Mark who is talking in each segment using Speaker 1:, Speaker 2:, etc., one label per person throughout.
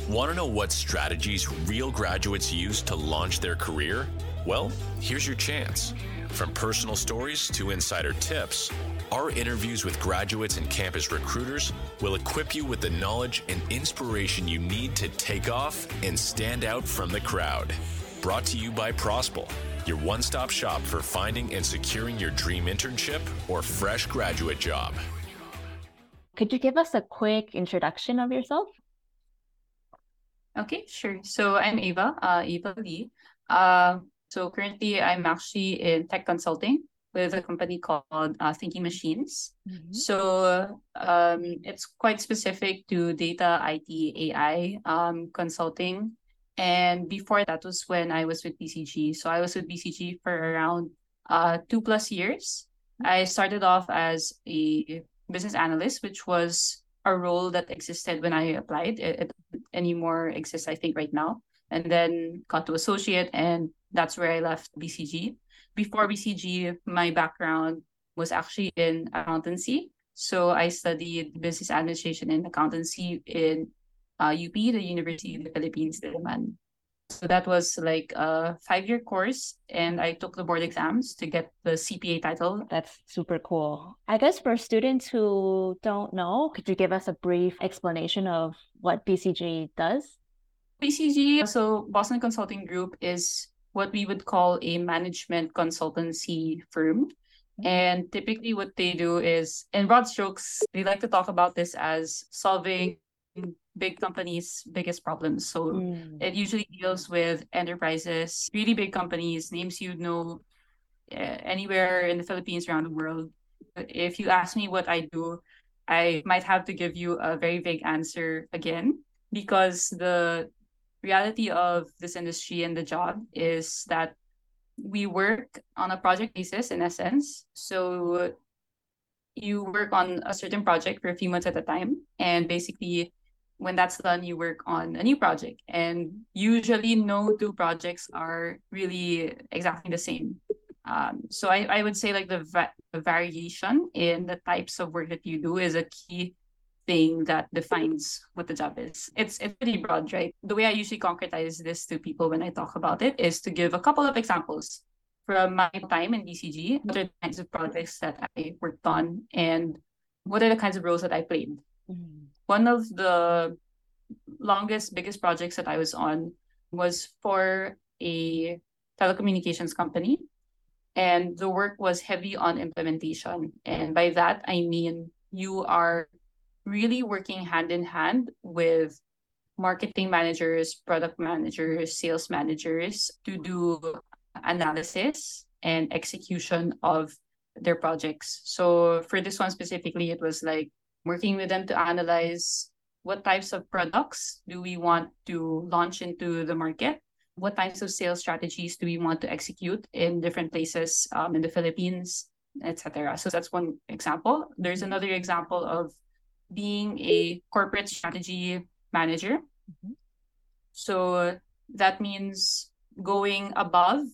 Speaker 1: Want to know what strategies real graduates use to launch their career? Well, here's your chance. From personal stories to insider tips, our interviews with graduates and campus recruiters will equip you with the knowledge and inspiration you need to take off and stand out from the crowd. Brought to you by Prospel, your one-stop shop for finding and securing your dream internship or fresh graduate job.
Speaker 2: Could you give us a quick introduction of yourself?
Speaker 3: Okay, sure. So I'm Ava Lee. So currently I'm actually in tech consulting with a company called Thinking Machines. Mm-hmm. So it's quite specific to data, IT, AI consulting. And before that was when I was with BCG. So I was with BCG for around 2+ years. I started off as a business analyst, which was a role that existed when I applied. It doesn't anymore exists, I think, right now. And then got to associate, and that's where I left BCG. Before BCG, my background was actually in accountancy. So I studied business administration and accountancy in UP, the University of the Philippines, Diliman. So that was like a 5-year course, and I took the board exams to get the CPA title.
Speaker 2: That's super cool. I guess for students who don't know, could you give us a brief explanation of what BCG does?
Speaker 3: BCG, so Boston Consulting Group, is what we would call a management consultancy firm. And typically what they do is, in broad strokes, they like to talk about this as solving big companies' biggest problems. So it usually deals with enterprises, really big companies, names you know anywhere in the Philippines, around the world. If you ask me what I do, I might have to give you a very vague answer again, because the reality of this industry and the job is that we work on a project basis, in essence. So you work on a certain project for a few months at a time, and basically when that's done, you work on a new project. And usually no two projects are really exactly the same. So I would say like the variation in the types of work that you do is a key thing that defines what the job is. It's pretty broad, right? The way I usually concretize this to people when I talk about it is to give a couple of examples from my time in BCG. What are the kinds of projects that I worked on, and what are the kinds of roles that I played? Mm-hmm. One of the biggest projects that I was on was for a telecommunications company, and the work was heavy on implementation. And by that, I mean you are really working hand in hand with marketing managers, product managers, sales managers to do analysis and execution of their projects. So for this one specifically, it was like working with them to analyze what types of products do we want to launch into the market, what types of sales strategies do we want to execute in different places in the Philippines, etc. So that's one example. There's another example of being a corporate strategy manager. Mm-hmm. So that means going above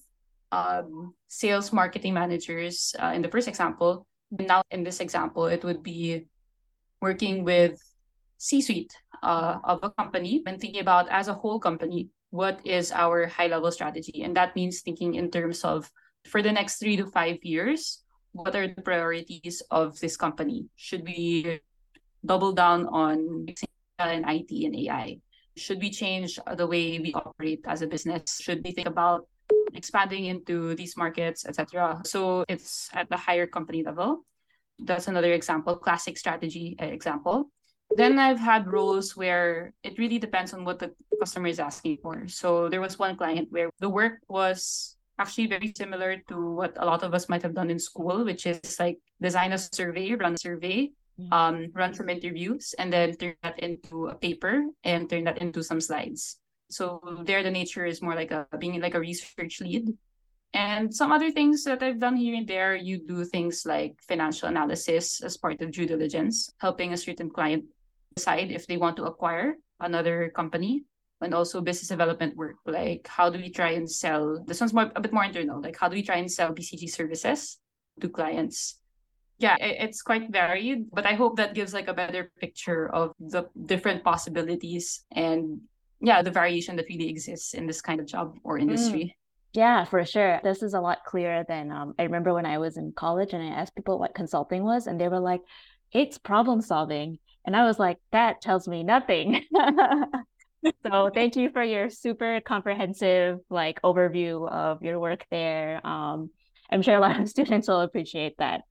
Speaker 3: sales marketing managers in the first example. Now in this example, it would be working with C-suite of a company and thinking about, as a whole company, what is our high-level strategy? And that means thinking in terms of, for the next 3 to 5 years, what are the priorities of this company? Should we double down on and IT and AI? Should we change the way we operate as a business? Should we think about expanding into these markets, etc.? So it's at the higher company level. That's another example, classic strategy example. Then I've had roles where it really depends on what the customer is asking for. So there was one client where the work was actually very similar to what a lot of us might have done in school, which is like design a survey, run a survey, run some interviews, and then turn that into a paper and turn that into some slides. So there, the nature is more like being like a research lead. And some other things that I've done here and there, you do things like financial analysis as part of due diligence, helping a certain client decide if they want to acquire another company, and also business development work. Like, how do we try and sell? This one's a bit more internal. Like, how do we try and sell BCG services to clients? Yeah, it's quite varied, but I hope that gives like a better picture of the different possibilities and yeah, the variation that really exists in this kind of job or industry.
Speaker 2: Yeah, for sure. This is a lot clearer than I remember when I was in college and I asked people what consulting was, and they were like, it's problem solving. And I was like, that tells me nothing. So thank you for your super comprehensive like overview of your work there. I'm sure a lot of students will appreciate that.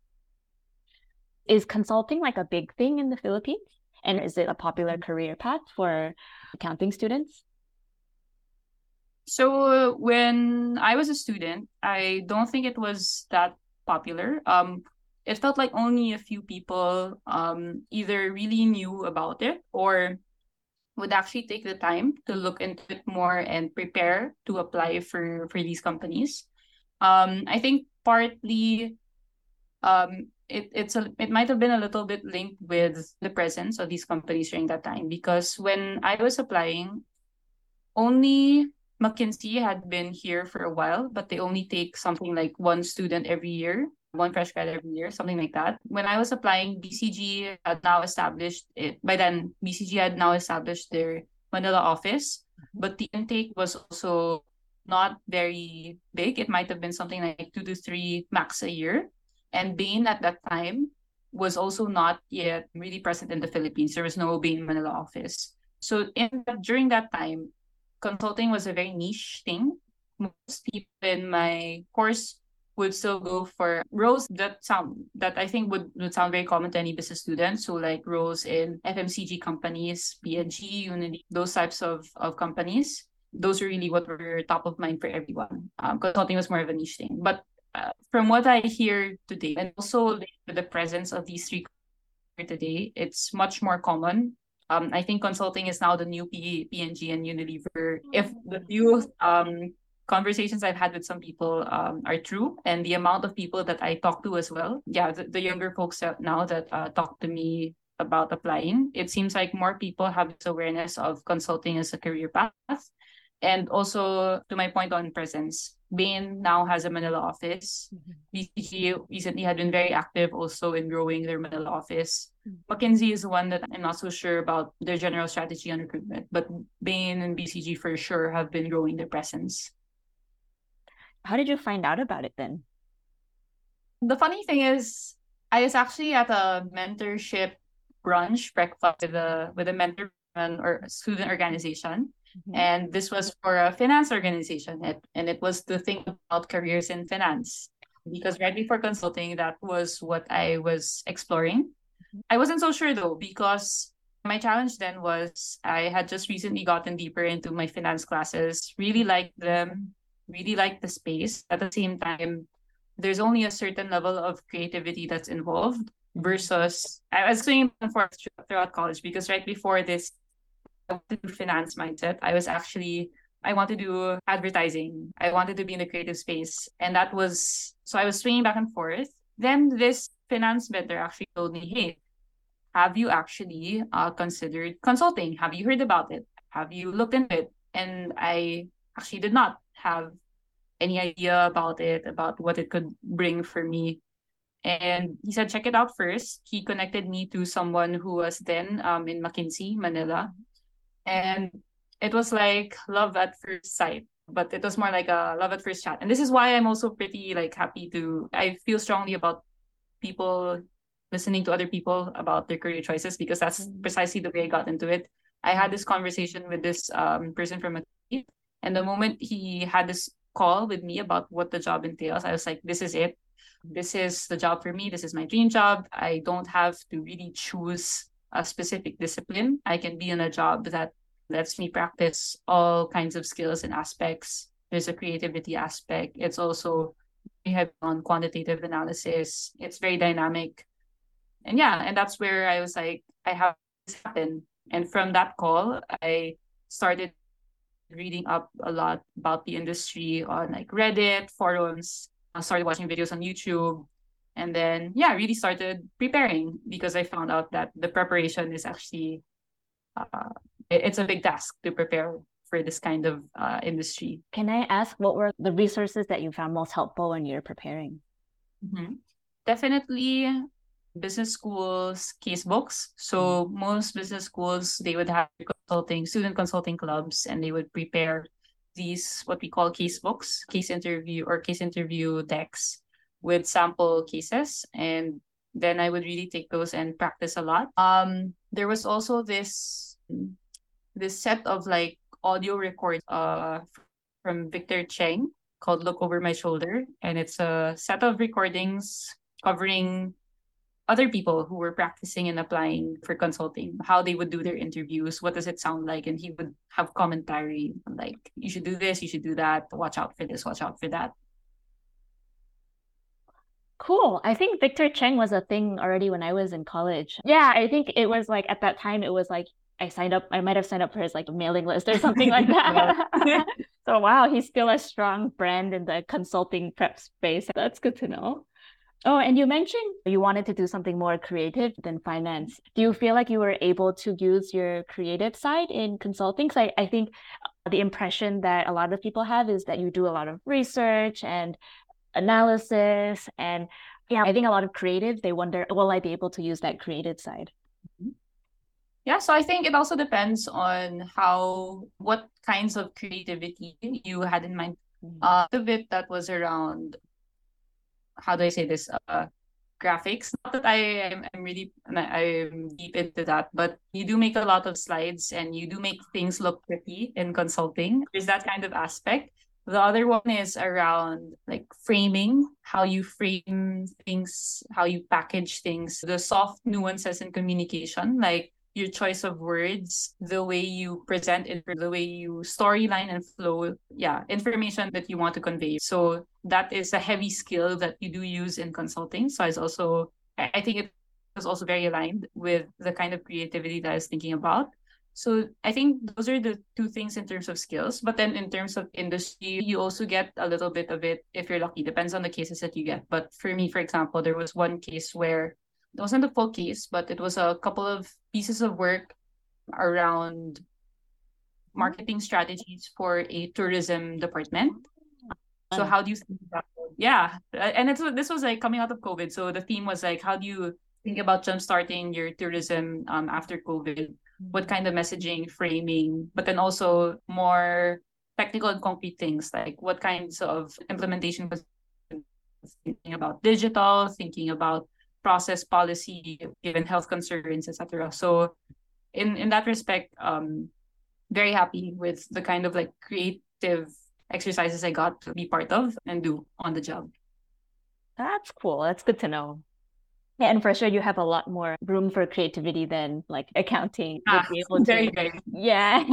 Speaker 2: Is consulting like a big thing in the Philippines? And is it a popular career path for accounting students?
Speaker 3: So when I was a student, I don't think it was that popular. It felt like only a few people either really knew about it or would actually take the time to look into it more and prepare to apply for these companies. I think partly it might have been a little bit linked with the presence of these companies during that time, because when I was applying, only McKinsey had been here for a while, but they only take something like one student every year, one fresh grad every year, something like that. When I was applying, BCG had now established it. By then, BCG had now established their Manila office, but the intake was also not very big. It might have been something like 2 to 3 max a year. And Bain at that time was also not yet really present in the Philippines. There was no Bain Manila office. So during that time, consulting was a very niche thing. Most people in my course would still go for roles that I think would sound very common to any business student. So like roles in FMCG companies, P&G, Unity, those types of companies. Those are really what were top of mind for everyone. Consulting was more of a niche thing. But from what I hear today, and also with the presence of these three today, it's much more common. I think consulting is now the new P&G and Unilever. If the few conversations I've had with some people are true, and the amount of people that I talk to as well, yeah, the younger folks now that talk to me about applying, it seems like more people have this awareness of consulting as a career path. And also, to my point on presence, Bain now has a Manila office. BCG recently had been very active also in growing their Manila office. McKinsey is the one that I'm not so sure about their general strategy on recruitment, but Bain and BCG for sure have been growing their presence.
Speaker 2: How did you find out about it then?
Speaker 3: The funny thing is, I was actually at a mentorship brunch breakfast with a mentor or student organization. And this was for a finance organization, and it was to think about careers in finance. Because right before consulting, that was what I was exploring. I wasn't so sure though, because my challenge then was I had just recently gotten deeper into my finance classes, really liked them, really liked the space. At the same time, there's only a certain level of creativity that's involved versus I was doing for throughout college, because right before this finance mindset, I want to do advertising. I wanted to be in the creative space. And that was, so I was swinging back and forth. Then this finance mentor actually told me, hey, have you actually considered consulting? Have you heard about it? Have you looked into it? And I actually did not have any idea about it, about what it could bring for me. And he said, check it out first. He connected me to someone who was then in McKinsey, Manila. And it was like love at first sight, but it was more like a love at first chat. And this is why I'm also pretty like happy I feel strongly about people listening to other people about their career choices, because that's precisely the way I got into it. I had this conversation with this person from McKinsey, and the moment he had this call with me about what the job entails, I was like, this is it. This is the job for me. This is my dream job. I don't have to really choose a specific discipline. I can be in a job that lets me practice all kinds of skills and aspects. There's a creativity aspect. It's also we have on quantitative analysis. It's very dynamic. And yeah, and that's where I was like, I have this happen. And from that call, I started reading up a lot about the industry on like Reddit, forums. I started watching videos on YouTube. And then, yeah, really started preparing, because I found out that the preparation is actually, it's a big task to prepare for this kind of industry.
Speaker 2: Can I ask what were the resources that you found most helpful when you're preparing?
Speaker 3: Definitely, business schools case books. So most business schools, they would have student consulting clubs, and they would prepare these what we call case books, case interview decks with sample cases. And then I would really take those and practice a lot. There was also this set of like audio records from Victor Cheng called Look Over My Shoulder. And it's a set of recordings covering other people who were practicing and applying for consulting, how they would do their interviews, what does it sound like, and he would have commentary like, you should do this, you should do that, watch out for this, watch out for that.
Speaker 2: Cool. I think Victor Cheng was a thing already when I was in college. Yeah, I think it was like at that time, it was like I might have signed up for his like mailing list or something like that. So wow, he's still a strong brand in the consulting prep space. That's good to know. Oh, and you mentioned you wanted to do something more creative than finance. Do you feel like you were able to use your creative side in consulting? Because I think the impression that a lot of people have is that you do a lot of research and analysis. And yeah, I think a lot of creatives, they wonder, will I be able to use that creative side?
Speaker 3: Yeah, so I think it also depends on what kinds of creativity you had in mind. The bit that was around, how do I say this? Graphics. Not that I'm deep into that, but you do make a lot of slides and you do make things look pretty in consulting. There's that kind of aspect. The other one is around like framing, how you frame things, how you package things, the soft nuances in communication, like your choice of words, the way you present it, the way you storyline and flow, information that you want to convey. So that is a heavy skill that you do use in consulting. So I think it was also very aligned with the kind of creativity that I was thinking about. So I think those are the two things in terms of skills. But then in terms of industry, you also get a little bit of it if you're lucky. Depends on the cases that you get. But for me, for example, there was one case where it wasn't a full case, but it was a couple of pieces of work around marketing strategies for a tourism department. So how do you think about it? Yeah. And this was like coming out of COVID. So the theme was like, how do you think about jumpstarting your tourism after COVID? What kind of messaging, framing, but then also more technical and concrete things, like what kinds of implementation was thinking about digital, thinking about process policy, given health concerns, etc. So in that respect, very happy with the kind of like creative exercises I got to be part of and do on the job.
Speaker 2: That's cool. That's good to know. Yeah, and for sure you have a lot more room for creativity than like accounting would be able to.
Speaker 3: Very.
Speaker 2: Yeah.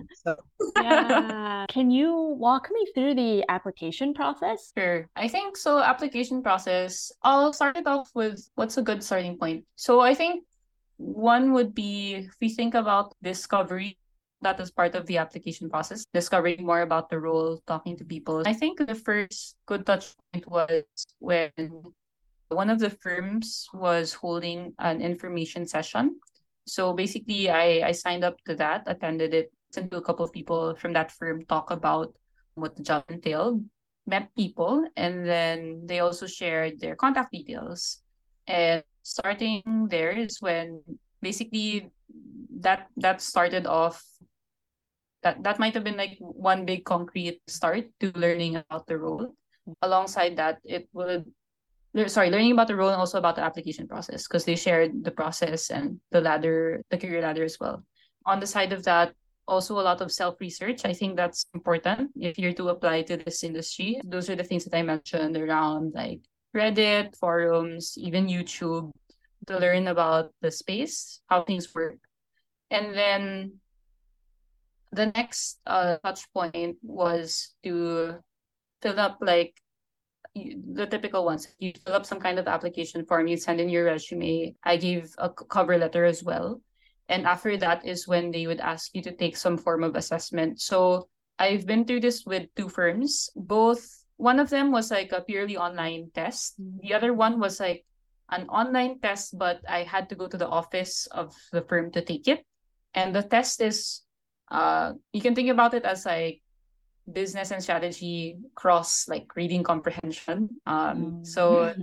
Speaker 2: Yeah. Can you walk me through the application process?
Speaker 3: Sure. I think so. Application process, I'll start it off with what's a good starting point. So I think one would be, if we think about discovery, that is part of the application process, discovering more about the role, talking to people. I think the first good touch point was when one of the firms was holding an information session. So basically, I signed up to that, attended it, listened to a couple of people from that firm talk about what the job entailed, met people, and then they also shared their contact details. And starting there is when basically that started off, that might have been like one big concrete start to learning about the role. Alongside that, learning about the role and also about the application process, because they shared the process and the career ladder as well. On the side of that, also a lot of self-research. I think that's important if you're to apply to this industry. Those are the things that I mentioned around like Reddit, forums, even YouTube, to learn about the space, how things work. And then the next touch point was to fill up like the typical ones. You fill up some kind of application form, you send in your resume. I gave a cover letter as well. And after that is when they would ask you to take some form of assessment. So I've been through this with two firms. One of them was like a purely online test. The other one was like an online test, but I had to go to the office of the firm to take it. And the test is, you can think about it as like business and strategy cross like reading comprehension. So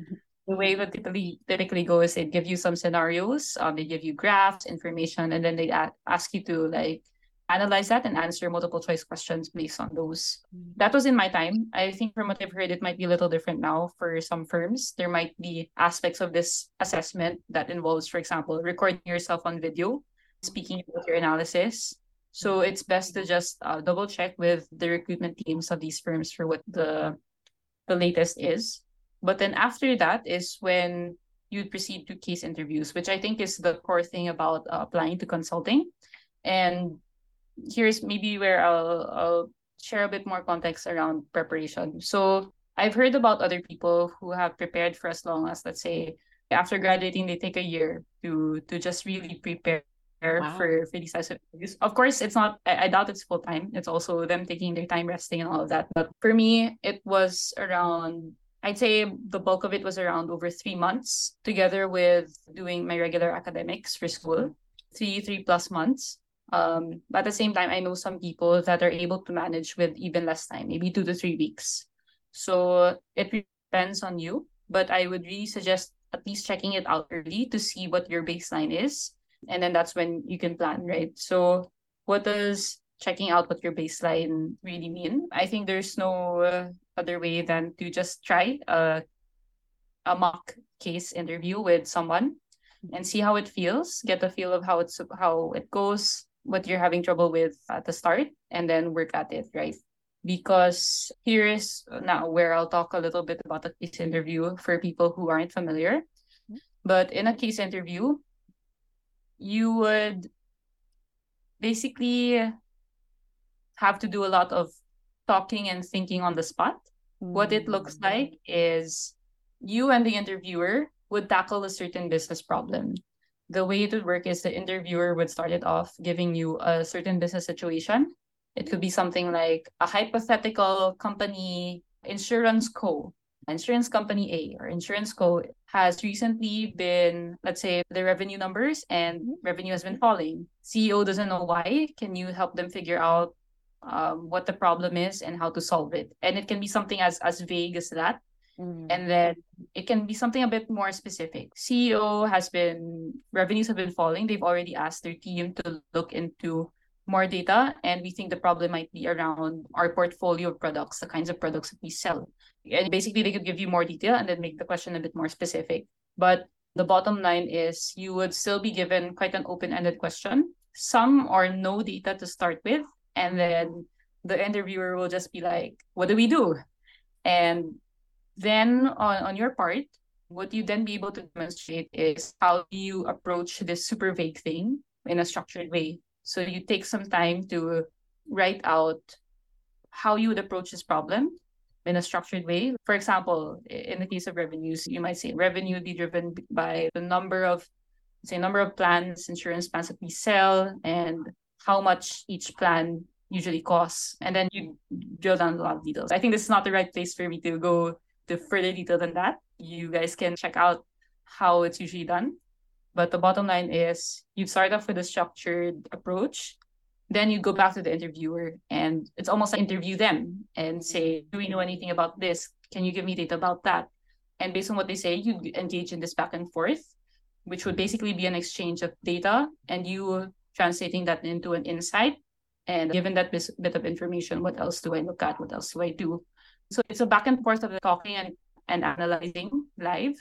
Speaker 3: the way that typically go is they give you some scenarios, they give you graphs, information, and then they ask you to like analyze that and answer multiple choice questions based on those. That was in my time. I think from what I've heard, it might be a little different now for some firms. There might be aspects of this assessment that involves, for example, recording yourself on video, speaking about your analysis. So it's best to just double check with the recruitment teams of these firms for what the latest is. But then after that is when you proceed to case interviews, which I think is the core thing about applying to consulting. And here's maybe where I'll share a bit more context around preparation. So I've heard about other people who have prepared for as long as, let's say, after graduating, they take a year to just really prepare for these types of interviews. Of course, it's not, I doubt it's full time. It's also them taking their time resting and all of that. But for me, it was around, I'd say the bulk of it was around over 3 months, together with doing my regular academics for school, 3+ months. But at the same time, I know some people that are able to manage with even less time, maybe 2 to 3 weeks. So it depends on you, but I would really suggest at least checking it out early to see what your baseline is. And then that's when you can plan, right? So what does checking out what your baseline really mean? I think there's no other way than to just try a mock case interview with someone and see how it feels, get a feel of how it goes, what you're having trouble with at the start, and then work at it, right? Because here is now where I'll talk a little bit about a case interview for people who aren't familiar. But in a case interview, you would basically have to do a lot of talking and thinking on the spot. What it looks like is you and the interviewer would tackle a certain business problem. The way it would work is the interviewer would start it off giving you a certain business situation. It could be something like a hypothetical company, insurance company A or insurance co has recently been, let's say, the revenue numbers and revenue has been falling. CEO doesn't know why. Can you help them figure out what the problem is and how to solve it? And it can be something as vague as that. And then it can be something a bit more specific. Revenues have been falling. They've already asked their team to look into more data, and we think the problem might be around our portfolio of products, the kinds of products that we sell. And basically, they could give you more detail and then make the question a bit more specific. But the bottom line is you would still be given quite an open-ended question, some or no data to start with, and then the interviewer will just be like, what do we do? And then on your part, what you then be able to demonstrate is how you approach this super vague thing in a structured way. So you take some time to write out how you would approach this problem in a structured way. For example, in the case of revenues, you might say revenue would be driven by the number of plans, insurance plans that we sell, and how much each plan usually costs. And then you drill down a lot of details. I think this is not the right place for me to go to further detail than that. You guys can check out how it's usually done. But the bottom line is you start off with a structured approach. Then you go back to the interviewer and it's almost like interview them and say, do we know anything about this? Can you give me data about that? And based on what they say, you engage in this back and forth, which would basically be an exchange of data and you translating that into an insight. And given that bit of information, what else do I look at? What else do I do? So it's a back and forth of the talking and analyzing live.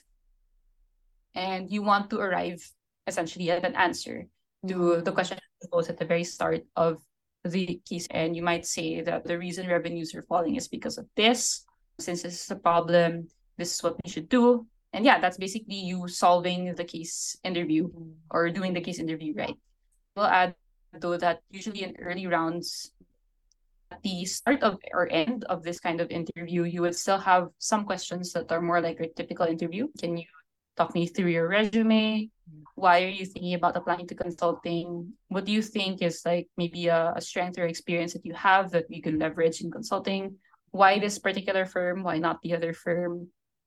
Speaker 3: And you want to arrive essentially at an answer to the question posed at the very start of the case. And you might say that the reason revenues are falling is because of this. Since this is a problem, this is what we should do. And yeah, that's basically you solving the case interview or doing the case interview right. We'll add, though, that usually in early rounds, at the start of or end of this kind of interview, you would still have some questions that are more like a typical interview. Can you talk me through your resume? Why are you thinking about applying to consulting? What do you think is like maybe a strength or experience that you have that you can leverage in consulting? Why this particular firm? Why not the other firm?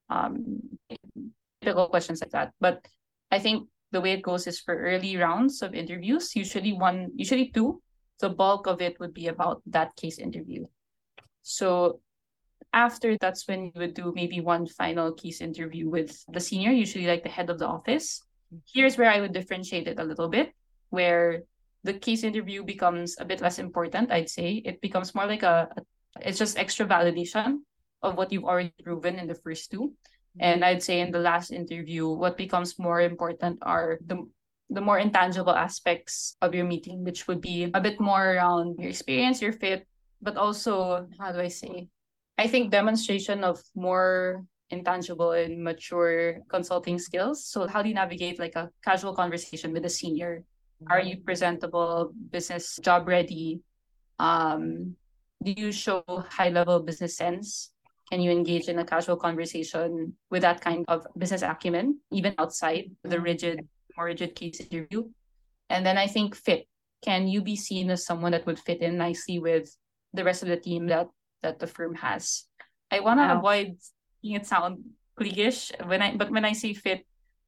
Speaker 3: Typical questions like that. But I think the way it goes is for early rounds of interviews, usually 2, the bulk of it would be about that case interview. So after, that's when you would do maybe one final case interview with the senior, usually like the head of the office. Here's where I would differentiate it a little bit, where the case interview becomes a bit less important, I'd say. It becomes more like it's just extra validation of what you've already proven in the first two. And I'd say in the last interview, what becomes more important are the more intangible aspects of your meeting, which would be a bit more around your experience, your fit, but also, how do I say? I think demonstration of more intangible and mature consulting skills. So how do you navigate like a casual conversation with a senior? Are you presentable, business job ready? Do you show high level business sense? Can you engage in a casual conversation with that kind of business acumen, even outside the more rigid case interview? And then I think fit. Can you be seen as someone that would fit in nicely with the rest of the team that the firm has? I want to avoid making it sound cliquish but when I say fit,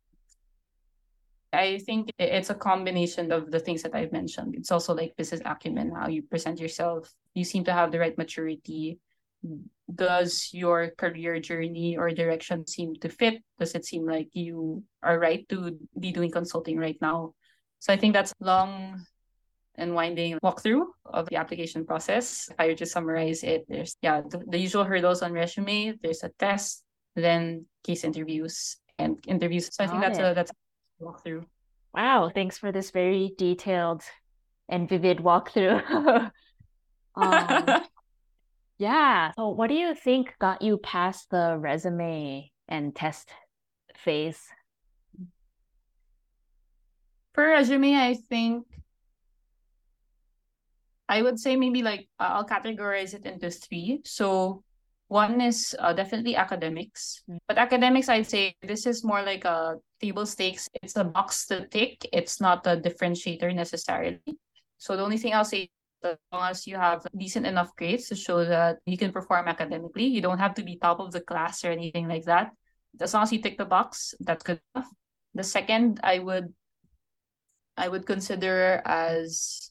Speaker 3: I think it's a combination of the things that I've mentioned. It's also like business acumen, how you present yourself. You seem to have the right maturity. Does your career journey or direction seem to fit? Does it seem like you are right to be doing consulting right now? So I think that's long and winding walkthrough of the application process. If I were to summarize it, there's the usual hurdles on resume, there's a test, then case interviews and interviews. So I think that's a walkthrough.
Speaker 2: Wow, thanks for this very detailed and vivid walkthrough. Yeah. So what do you think got you past the resume and test phase?
Speaker 3: For resume, I think I would say maybe like I'll categorize it into three. So one is definitely academics. But academics, I'd say this is more like a table stakes. It's a box to tick. It's not a differentiator necessarily. So the only thing I'll say, as long as you have decent enough grades to show that you can perform academically, you don't have to be top of the class or anything like that. As long as you tick the box, that's good enough. The second I would consider as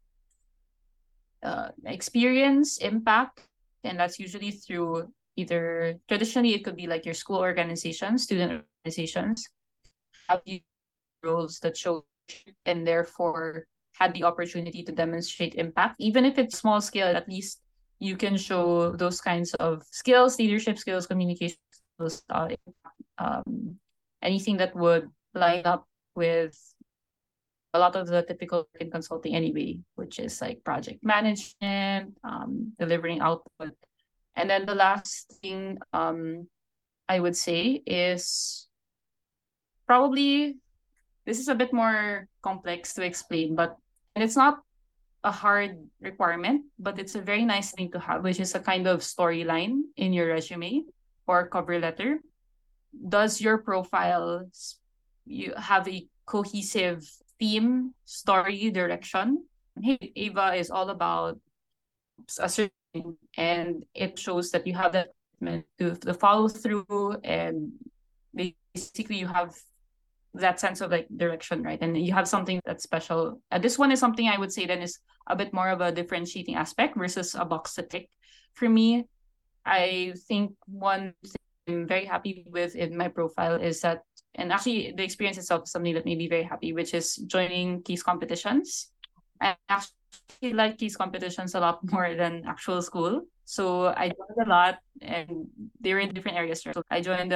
Speaker 3: experience, impact, and that's usually through either traditionally it could be like your school organizations, student organizations, have you roles that show and therefore had the opportunity to demonstrate impact, even if it's small scale. At least you can show those kinds of skills, leadership skills, communication skills, anything that would line up with a lot of the typical work in consulting anyway, which is like project management, delivering output. And then the last thing I would say is probably, this is a bit more complex to explain, and it's not a hard requirement, but it's a very nice thing to have, which is a kind of storyline in your resume or cover letter. Does your profile you have a cohesive theme, story, direction? Hey, Ava is all about a certain thing, and it shows that you have that commitment to the follow through, and basically you have that sense of like direction, right? And you have something that's special. This one is something I would say then is a bit more of a differentiating aspect versus a box to tick. For me, I think one thing I'm very happy with in my profile is that, and actually the experience itself is something that made me very happy, which is joining case competitions. I actually like case competitions a lot more than actual school. So I joined a lot, and they were in different areas. So I joined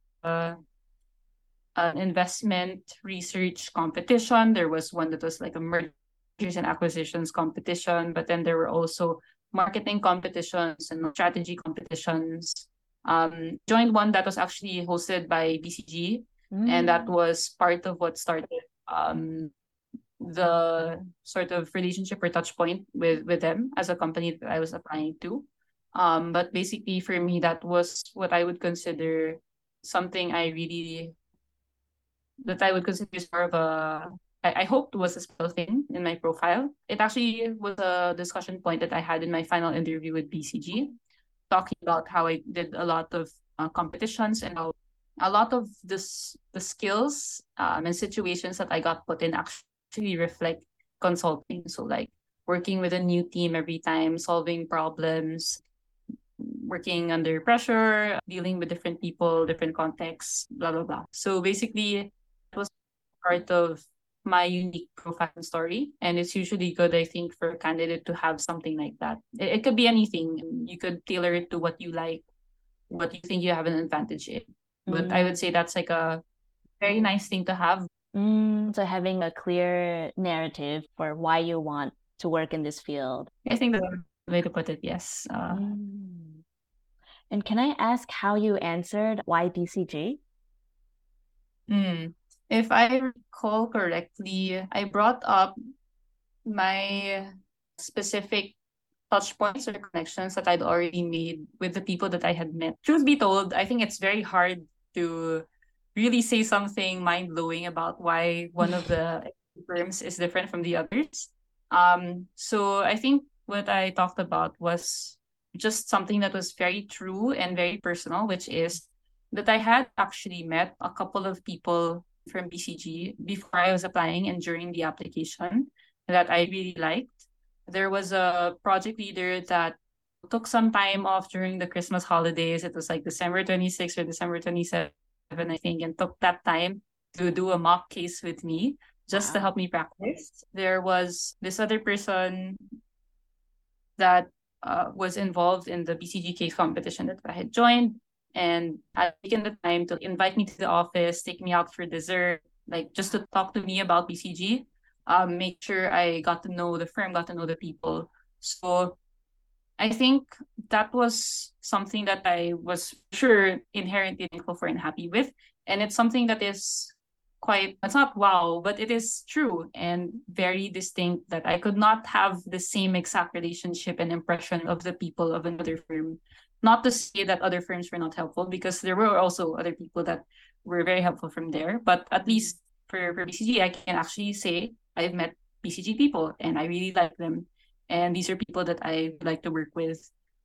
Speaker 3: an investment research competition. There was one that was like a mergers and acquisitions competition, but then there were also marketing competitions and strategy competitions. Joined one that was actually hosted by BCG, and that was part of what started the sort of relationship or touch point with them as a company that I was applying to. But basically for me, that was what I would consider something that I would consider is more of I hoped was a special thing in my profile. It actually was a discussion point that I had in my final interview with BCG, talking about how I did a lot of competitions and how a lot of the skills and situations that I got put in actually reflect consulting. So like working with a new team every time, solving problems, working under pressure, dealing with different people, different contexts, blah, blah, blah. So basically, it was part of my unique profile story. And it's usually good, I think, for a candidate to have something like that. It could be anything. You could tailor it to what you like, what you think you have an advantage in. But I would say that's like a very nice thing to have.
Speaker 2: So having a clear narrative for why you want to work in this field.
Speaker 3: I think that's the way to put it, yes.
Speaker 2: And can I ask how you answered why BCG?
Speaker 3: If I recall correctly, I brought up my specific touch points or connections that I'd already made with the people that I had met. Truth be told, I think it's very hard to really say something mind-blowing about why one of the firms is different from the others. So I think what I talked about was just something that was very true and very personal, which is that I had actually met a couple of people from BCG before I was applying and during the application that I really liked. There was a project leader that took some time off during the Christmas holidays. It was like December 26th or December 27th, I think, and took that time to do a mock case with me just to help me practice. There was this other person that was involved in the BCG case competition that I had joined, and had taken the time to invite me to the office, take me out for dessert, like just to talk to me about BCG, make sure I got to know the firm, got to know the people. So I think that was something that I was sure inherently thankful for and happy with. And it's something that is quite, it's not wow, but it is true and very distinct that I could not have the same exact relationship and impression of the people of another firm. Not to say that other firms were not helpful, because there were also other people that were very helpful from there. But at least for BCG, I can actually say I've met BCG people and I really like them. And these are people that I like to work with.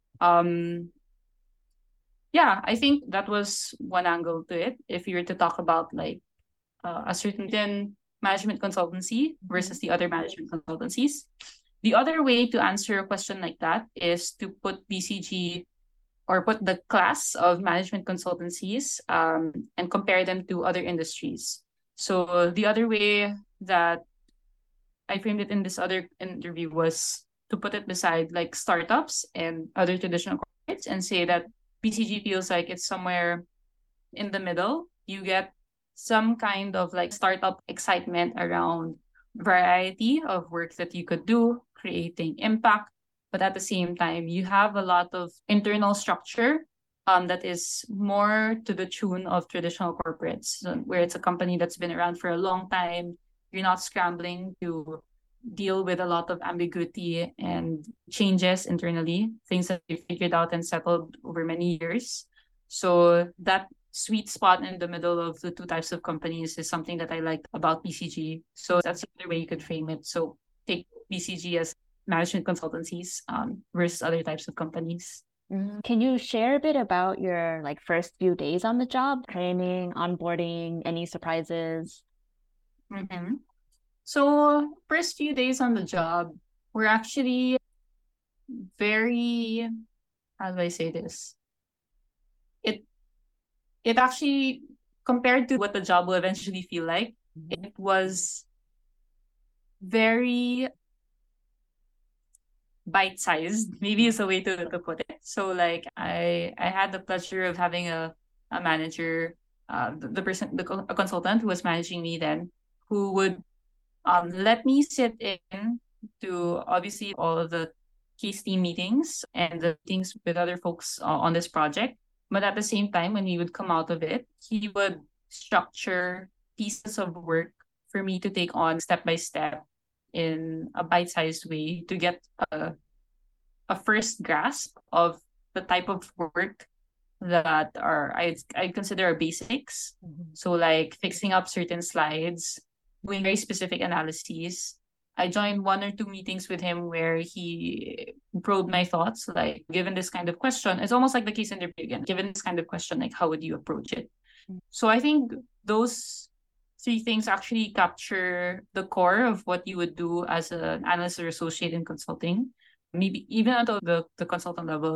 Speaker 3: Yeah, I think that was one angle to it. If you were to talk about like a certain management consultancy versus the other management consultancies. The other way to answer a question like that is to put BCG or put the class of management consultancies and compare them to other industries. So the other way that I framed it in this other interview was to put it beside like startups and other traditional corporates and say that BCG feels like it's somewhere in the middle. You get some kind of like startup excitement around variety of work that you could do, creating impact. But at the same time, you have a lot of internal structure that is more to the tune of traditional corporates, where it's a company that's been around for a long time. You're not scrambling to deal with a lot of ambiguity and changes internally, things that you figured out and settled over many years. So that sweet spot in the middle of the two types of companies is something that I like about BCG. So that's another way you could frame it. So take BCG as management consultancies versus other types of companies.
Speaker 2: Can you share a bit about your like first few days on the job, training, onboarding, any surprises?
Speaker 3: So first few days on the job were actually very, how do I say this? It actually, compared to what the job will eventually feel like, it was very bite-sized, maybe is a way to put it. So like I had the pleasure of having a manager, a consultant who was managing me then, who would let me sit in to obviously all of the case team meetings and the meetings with other folks on this project. But at the same time, when we would come out of it, he would structure pieces of work for me to take on step by step in a bite-sized way to get a first grasp of the type of work that are I consider are basics. So like fixing up certain slides, doing very specific analyses. I joined 1 or 2 meetings with him where he probed my thoughts, like given this kind of question, it's almost like the case interview again. Given this kind of question, like how would you approach it? So I think those 3 things actually capture the core of what you would do as an analyst or associate in consulting. Maybe even at the consultant level,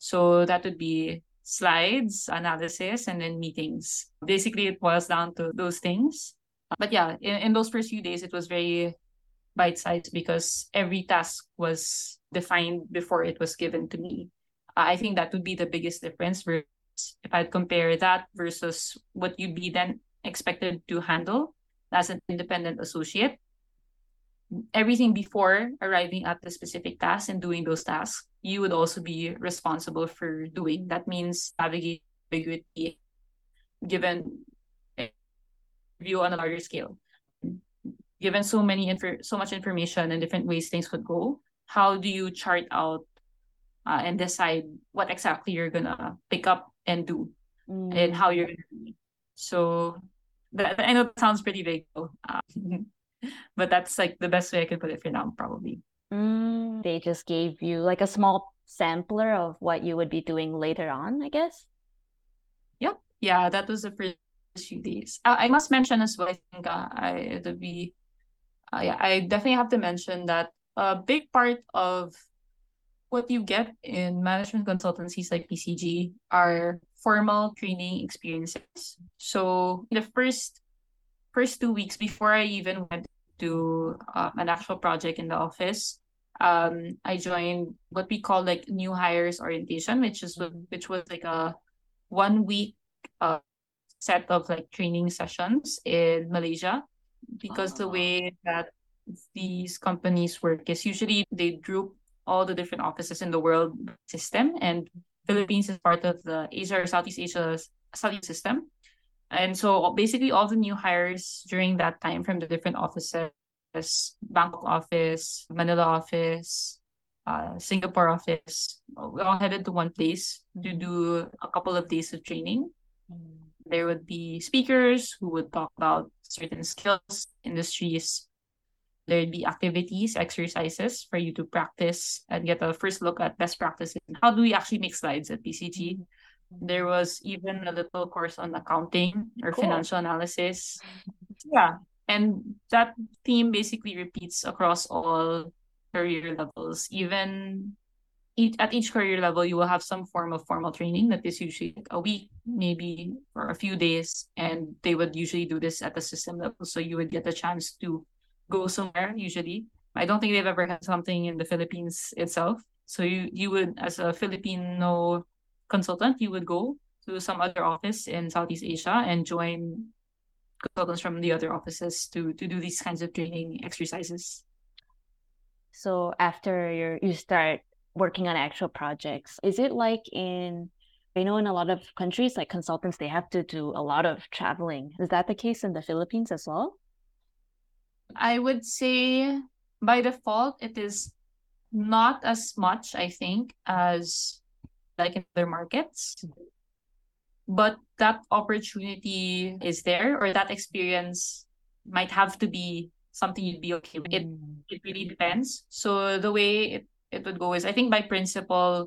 Speaker 3: So that would be slides, analysis, and then meetings. Basically, it boils down to those things. But yeah, in those first few days, it was very bite-sized because every task was defined before it was given to me. I think that would be the biggest difference versus if I'd compare that versus what you'd be then expected to handle as an independent associate. Everything before arriving at the specific task and doing those tasks, you would also be responsible for doing. That means navigating ambiguity, given a view on a larger scale. Given so much information and different ways things could go, how do you chart out and decide what exactly you're gonna pick up and do and how you're gonna do it? So that, I know that sounds pretty vague, but that's like the best way I can put it for now, probably.
Speaker 2: They just gave you like a small sampler of what you would be doing later on, I guess.
Speaker 3: Yep. Yeah, that was the first few days. I must mention as well, I think I definitely have to mention that a big part of what you get in management consultancies like PCG are formal training experiences. So the first 2 weeks before I even went to an actual project in the office, I joined what we call like new hires orientation, which was like a 1 week set of like training sessions in Malaysia. Because the way that these companies work is usually they group all the different offices in the world system, and Philippines is part of the Asia or Southeast Asia system. And so basically all the new hires during that time from the different offices, Bangkok office, Manila office, Singapore office, we all headed to one place to do a couple of days of training. There would be speakers who would talk about certain skills, industries. There'd be activities, exercises for you to practice and get a first look at best practices. How do we actually make slides at PCG? There was even a little course on accounting or financial analysis. Yeah. And that theme basically repeats across all career levels. Even at each career level, you will have some form of formal training that is usually like a week, maybe, or a few days. And they would usually do this at the system level. So you would get a chance to go somewhere, usually. I don't think they've ever had something in the Philippines itself. So you would, as a Filipino consultant, you would go to some other office in Southeast Asia and join consultants from the other offices to do these kinds of training exercises.
Speaker 2: So after you start working on actual projects, is it like in a lot of countries, like consultants, they have to do a lot of traveling. Is that the case in the Philippines as well?
Speaker 3: I would say by default, it is not as much, I think, as like in other markets. But that opportunity is there, or that experience might have to be something you'd be okay with. It really depends. So the way it would go is, I think by principle,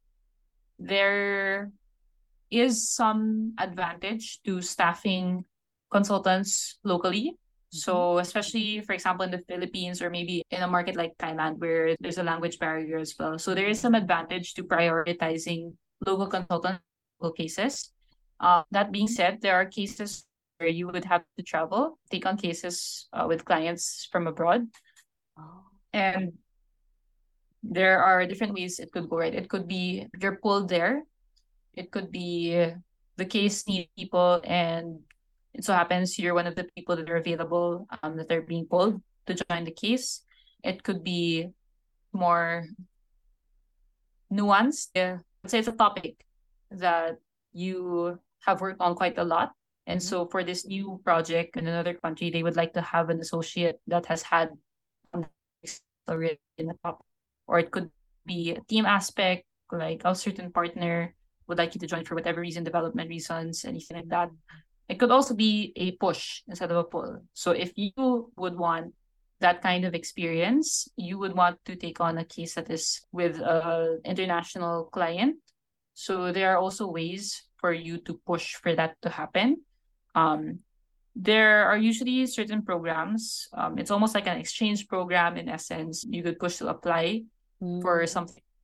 Speaker 3: there is some advantage to staffing consultants locally. So especially, for example, in the Philippines or maybe in a market like Thailand where there's a language barrier as well. So there is some advantage to prioritizing local consultant cases. That being said, there are cases where you would have to travel, take on cases with clients from abroad. And there are different ways it could go, right? It could be you're pulled there. It could be the case need people, and it so happens you're one of the people that are available that are being pulled to join the case. It could be more nuanced. Let's say it's a topic that you have worked on quite a lot. And so for this new project in another country, they would like to have an associate that has had already in the top. Or it could be a team aspect, like a certain partner would like you to join for whatever reason, development reasons, anything like that. It could also be a push instead of a pull. So if you would want that kind of experience, you would want to take on a case that is with an international client. So there are also ways for you to push for that to happen. There are usually certain programs. It's almost like an exchange program in essence. You could push to apply for something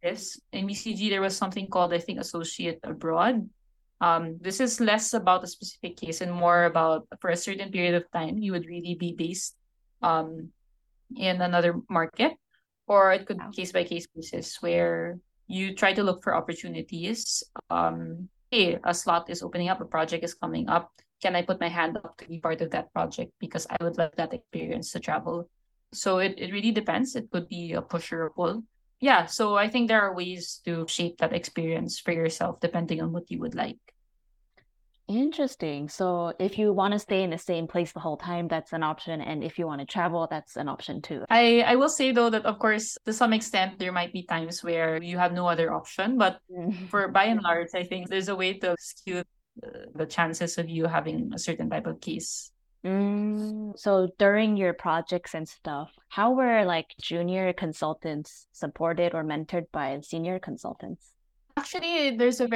Speaker 3: this. In BCG, there was something called, I think, Associate Abroad. This is less about a specific case and more about for a certain period of time, you would really be based in another market, or it could be case by case basis where you try to look for opportunities. Hey, a slot is opening up, a project is coming up. Can I put my hand up to be part of that project because I would like that experience to travel? So it really depends. It could be a push or a pull. Yeah, so I think there are ways to shape that experience for yourself depending on what you would like.
Speaker 2: Interesting. So if you want to stay in the same place the whole time, that's an option. And if you want to travel, that's an option too.
Speaker 3: I will say though that of course to some extent there might be times where you have no other option, but for by and large, I think there's a way to skew the chances of you having a certain type of case.
Speaker 2: So during your projects and stuff, how were like junior consultants supported or mentored by senior consultants?
Speaker 3: Actually,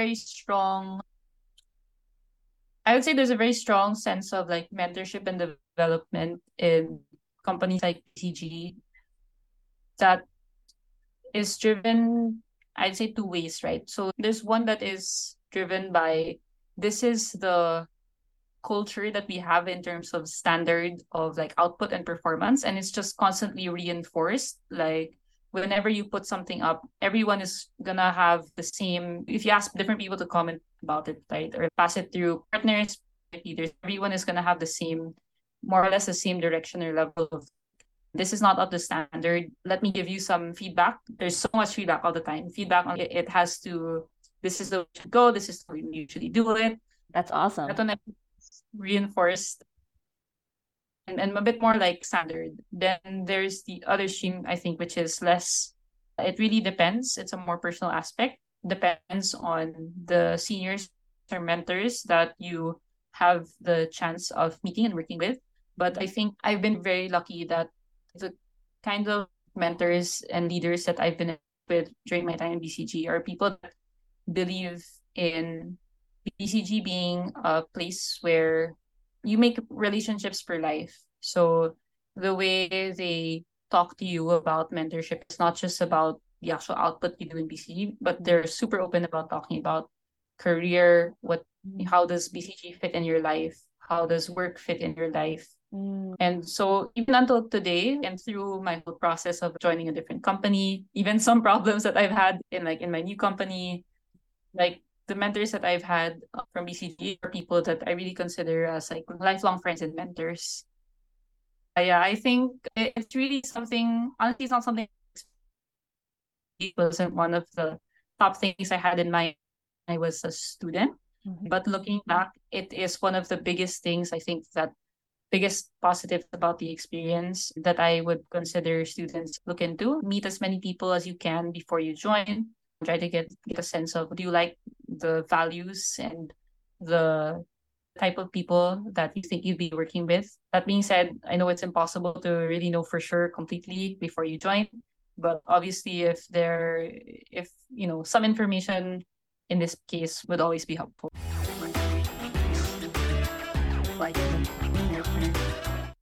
Speaker 3: I would say there's a very strong sense of like mentorship and development in companies like BCG that is driven, I'd say, two ways, right? So there's one that is driven by this is the culture that we have in terms of standard of like output and performance, and it's just constantly reinforced. Like whenever you put something up, everyone is gonna have the same. If you ask different people to comment about it, right, or pass it through partners, leaders, everyone is gonna have the same, more or less the same direction or level of this is not up to standard. Let me give you some feedback. There's so much feedback all the time. Feedback on it has to, this is the way to go, this is the way you usually do it.
Speaker 2: That's awesome.
Speaker 3: That one reinforced and a bit more like standard. Then there's the other stream, I think, which is less, it really depends. It's a more personal aspect. Depends on the seniors or mentors that you have the chance of meeting and working with. But I think I've been very lucky that the kind of mentors and leaders that I've been with during my time in BCG are people that believe in BCG being a place where you make relationships for life. So the way they talk to you about mentorship is not just about the actual output you do in BCG, but they're super open about talking about career, how does BCG fit in your life? How does work fit in your life? And so even until today and through my whole process of joining a different company, even some problems that I've had in my new company, like the mentors that I've had from BCG are people that I really consider as like lifelong friends and mentors. Yeah, I think it's really something, honestly, it's not something, it wasn't one of the top things I had in mind when I was a student. But looking back, it is one of the biggest things, I think, that biggest positive about the experience that I would consider students look into. Meet as many people as you can before you join. Try to get a sense of, do you like the values and the type of people that you think you'd be working with. That being said, I know it's impossible to really know for sure completely before you join. But obviously, if some information in this case would always be helpful. Like